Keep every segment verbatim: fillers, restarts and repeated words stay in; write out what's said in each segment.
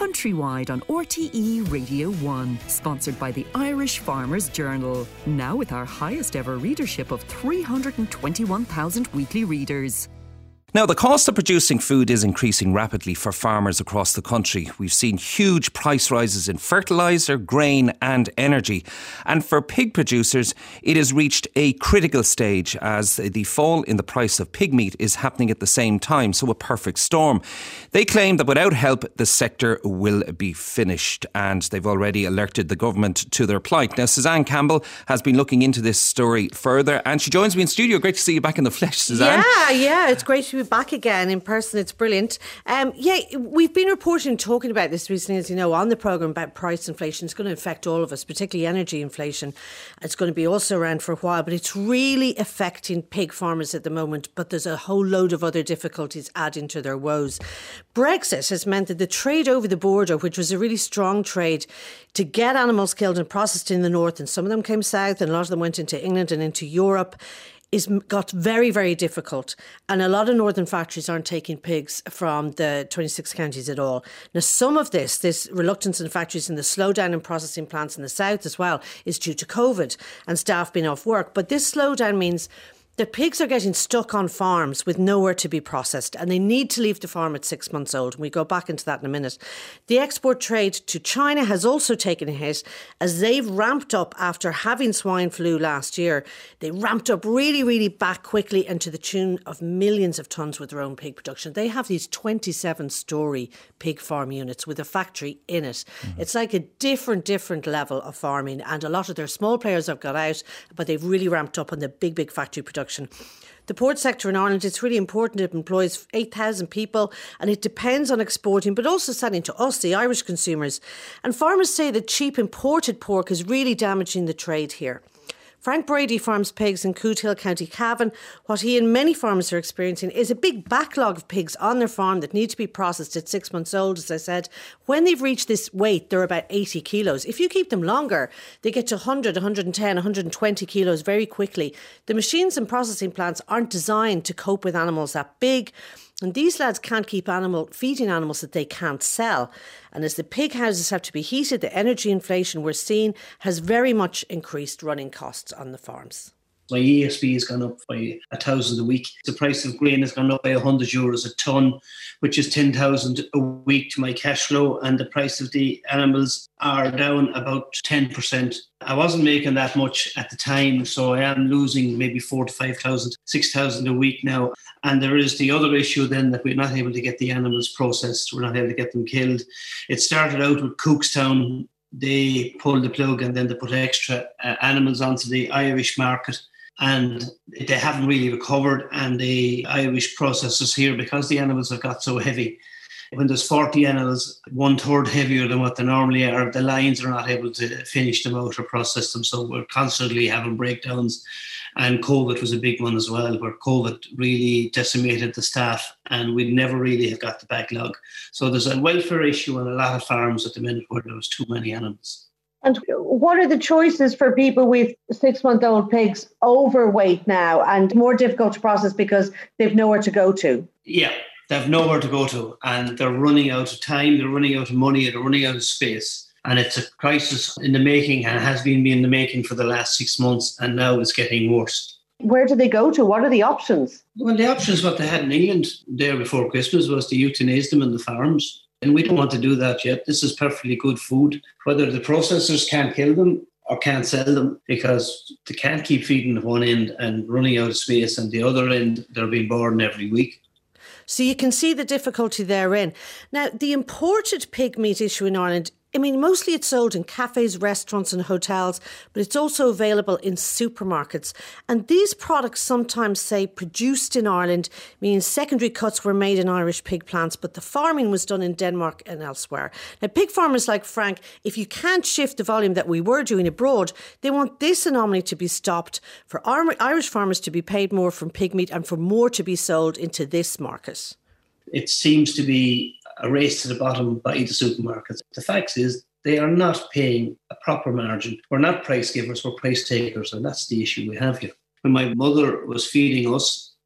Countrywide on R T E Radio one, sponsored by the Irish Farmers Journal. Now with our highest ever readership of three hundred twenty-one thousand weekly readers. Now, the cost of producing food is increasing rapidly for farmers across the country. We've seen huge price rises in fertiliser, grain and energy. And for pig producers, it has reached a critical stage as the fall in the price of pig meat is happening at the same time, so a perfect storm. They claim that without help, the sector will be finished, and they've already alerted the government to their plight. Now, Suzanne Campbell has been looking into this story further, and she joins me in studio. Great to see you back in the flesh, Suzanne. Yeah, yeah, it's great to be back again in person. It's brilliant. Um, yeah, we've been reporting, talking about this recently, as you know, on the programme about price inflation. It's going to affect all of us, particularly energy inflation. It's going to be also around for a while, but it's really affecting pig farmers at the moment. But there's a whole load of other difficulties adding to their woes. Brexit has meant that the trade over the border, which was a really strong trade to get animals killed and processed in the north, and some of them came south and a lot of them went into England and into Europe, is got very, very difficult. And a lot of northern factories aren't taking pigs from the twenty-six counties at all. Now, some of this, this reluctance in factories and the slowdown in processing plants in the south as well, is due to COVID and staff being off work. But this slowdown means the pigs are getting stuck on farms with nowhere to be processed, and they need to leave the farm at six months old. And we go back into that in a minute. The export trade to China has also taken a hit as they've ramped up after having swine flu last year. They ramped up really, really back quickly and to the tune of millions of tonnes with their own pig production. They have these twenty-seven storey pig farm units with a factory in it. Mm-hmm. It's like a different, different level of farming, and a lot of their small players have got out, but they've really ramped up on the big, big factory production. The port sector in Ireland is really important. It employs eight thousand people and it depends on exporting, but also selling to us, the Irish consumers. And farmers say that cheap imported pork is really damaging the trade here. Frank Brady farms pigs in Cootehill, County Cavan. What he and many farmers are experiencing is a big backlog of pigs on their farm that need to be processed at six months old, as I said. When they've reached this weight, they're about eighty kilos. If you keep them longer, they get to one hundred, one hundred ten, one hundred twenty kilos very quickly. The machines and processing plants aren't designed to cope with animals that big. And these lads can't keep animal feeding animals that they can't sell. And as the pig houses have to be heated, the energy inflation we're seeing has very much increased running costs on the farms. My E S B has gone up by a thousand a week. The price of grain has gone up by one hundred euros a tonne, which is ten thousand a week to my cash flow. And the price of the animals are down about ten percent. I wasn't making that much at the time, so I am losing maybe four to five thousand, six thousand a week now. And there is the other issue then that we're not able to get the animals processed. We're not able to get them killed. It started out with Cookstown. They pulled the plug and then they put extra uh, animals onto the Irish market. And they haven't really recovered. And the Irish processors here, because the animals have got so heavy, when there's forty animals, one third heavier than what they normally are, the lines are not able to finish them out or process them. So we're constantly having breakdowns. And COVID was a big one as well, where COVID really decimated the staff and we never really have got the backlog. So there's a welfare issue on a lot of farms at the minute where there was too many animals. And what are the choices for people with six-month-old pigs overweight now and more difficult to process because they've nowhere to go to? Yeah, they've nowhere to go to and they're running out of time, they're running out of money, they're running out of space. And it's a crisis in the making and has been in the making for the last six months and now it's getting worse. Where do they go to? What are the options? Well, the options what they had in England there before Christmas was to euthanize them in the farms. And we don't want to do that yet. This is perfectly good food. Whether the processors can't kill them or can't sell them because they can't keep feeding at one end and running out of space and the other end they're being born every week. So you can see the difficulty therein. Now, the imported pig meat issue in Ireland, I mean, mostly it's sold in cafes, restaurants and hotels, but it's also available in supermarkets. And these products sometimes say produced in Ireland, meaning secondary cuts were made in Irish pig plants, but the farming was done in Denmark and elsewhere. Now, pig farmers like Frank, if you can't shift the volume that we were doing abroad, they want this anomaly to be stopped, for Irish farmers to be paid more from pig meat and for more to be sold into this market. It seems to be a race to the bottom by the supermarkets. The fact is they are not paying a proper margin. We're not price givers, we're price takers, and that's the issue we have here. When my mother was feeding us,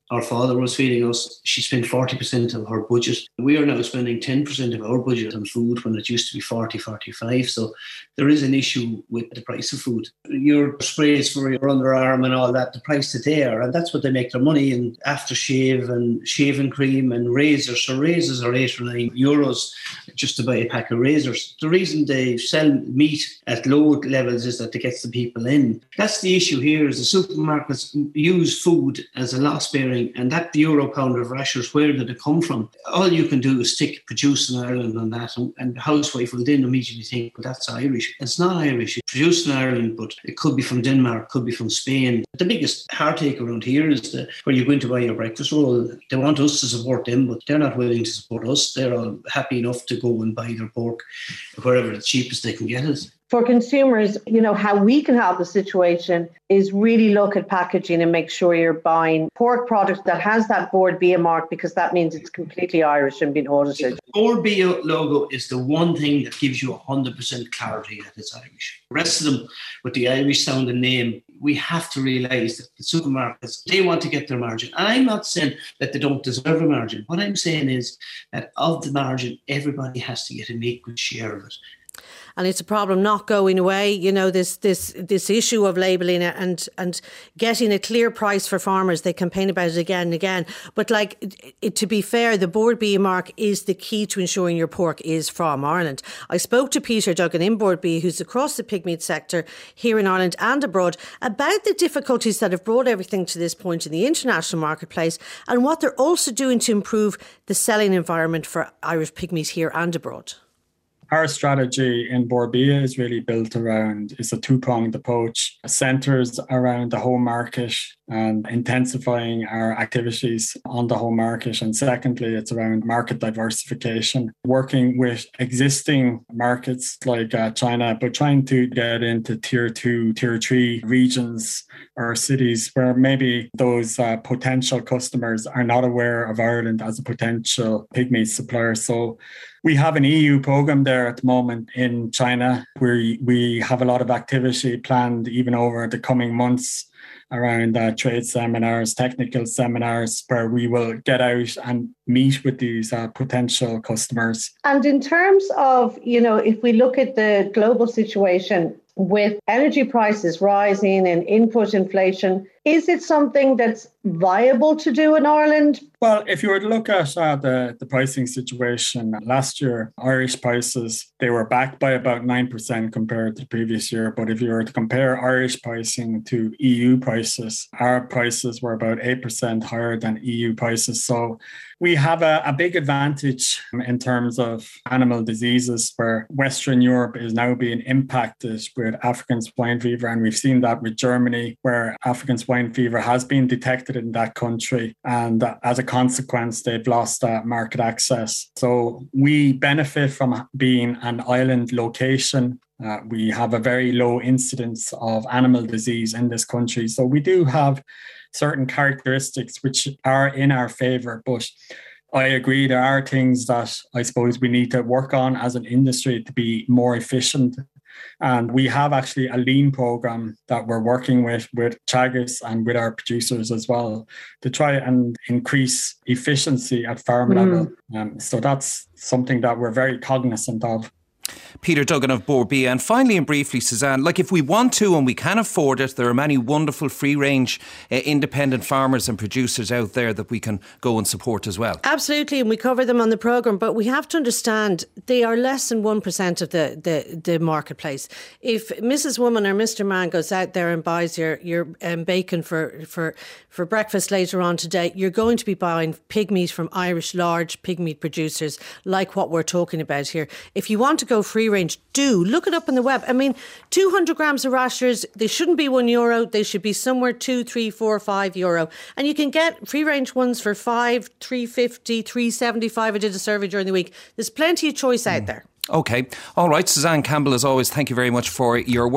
our father was feeding us, she spent forty percent of her budget. We are now spending ten percent of our budget on food when it used to be forty, forty-five. So there is an issue with the price of food. Your sprays for your underarm and all that, the price that they are, and that's what they make their money in, aftershave and shaving cream and razors. So razors are eight or nine euros just to buy a pack of razors. The reason they sell meat at low levels is that it gets the people in. That's the issue here, is the supermarkets use food as a loss-bearing, and that euro pound of rashers, where did it come from? All you can do is stick produced in Ireland on that, and, and the housewife will then immediately think, well, that's Irish. It's not Irish. It's produced in Ireland, but it could be from Denmark, could be from Spain. The biggest heartache around here is the, where you're going to buy your breakfast roll. They want us to support them, but they're not willing to support us. They're all happy enough to go and buy their pork wherever the cheapest they can get it. For consumers, you know, how we can help the situation is really look at packaging and make sure you're buying pork product that has that Bord Bia mark, because that means it's completely Irish and been audited. The Bord Bia logo is the one thing that gives you one hundred percent clarity that it's Irish. The rest of them, with the Irish sounding name, we have to realise that the supermarkets, they want to get their margin. And I'm not saying that they don't deserve a margin. What I'm saying is that of the margin, everybody has to get an equal share of it. And it's a problem not going away. You know, this this this issue of labelling it and and getting a clear price for farmers. They campaign about it again and again. But like, it, it, to be fair, the Bord Bia mark is the key to ensuring your pork is from Ireland. I spoke to Peter Duggan in Bord Bia, who's across the pig meat sector here in Ireland and abroad, about the difficulties that have brought everything to this point in the international marketplace, and what they're also doing to improve the selling environment for Irish pig meat here and abroad. Our strategy in Bord Bia is really built around, it's a two-pronged approach, centres around the home market and intensifying our activities on the home market. And secondly, it's around market diversification, working with existing markets like uh, China, but trying to get into tier two, tier three regions or cities where maybe those uh, potential customers are not aware of Ireland as a potential pig meat supplier. So we have an E U program there at the moment in China where we have a lot of activity planned even over the coming months around uh, trade seminars, technical seminars, where we will get out and meet with these uh, potential customers. And in terms of, you know, if we look at the global situation with energy prices rising and input inflation, is it something that's viable to do in Ireland? Well, if you were to look at uh, the, the pricing situation last year, Irish prices, they were back by about nine percent compared to the previous year. But if you were to compare Irish pricing to E U prices, our prices were about eight percent higher than E U prices. So we have a, a big advantage in terms of animal diseases, where Western Europe is now being impacted with African swine fever. And we've seen that with Germany, where African swine fever has been detected in that country. And as a consequence, they've lost uh, market access. So we benefit from being an island location. Uh, we have a very low incidence of animal disease in this country. So we do have certain characteristics which are in our favour. But I agree, there are things that I suppose we need to work on as an industry to be more efficient. And we have actually a lean program that we're working with, with Teagasc and with our producers as well, to try and increase efficiency at farm mm. level. Um, so that's something that we're very cognizant of. Peter Duggan of Bord Bia. And finally and briefly, Suzanne, like if we want to and we can afford it, there are many wonderful free-range uh, independent farmers and producers out there that we can go and support as well. Absolutely, and we cover them on the programme, but we have to understand they are less than one percent of the, the, the marketplace. If Missus Woman or Mister Man goes out there and buys your, your um, bacon for, for, for breakfast later on today, you're going to be buying pig meat from Irish large pig meat producers like what we're talking about here. If you want to go free range, do look it up on the web. I mean, two hundred grams of rashers, they shouldn't be one euro. They should be somewhere two, three, four, five euro. And you can get free range ones for five, three fifty, three seventy-five. I did a survey during the week. There's plenty of choice out there. Okay. All right. Suzanne Campbell, as always, thank you very much for your work.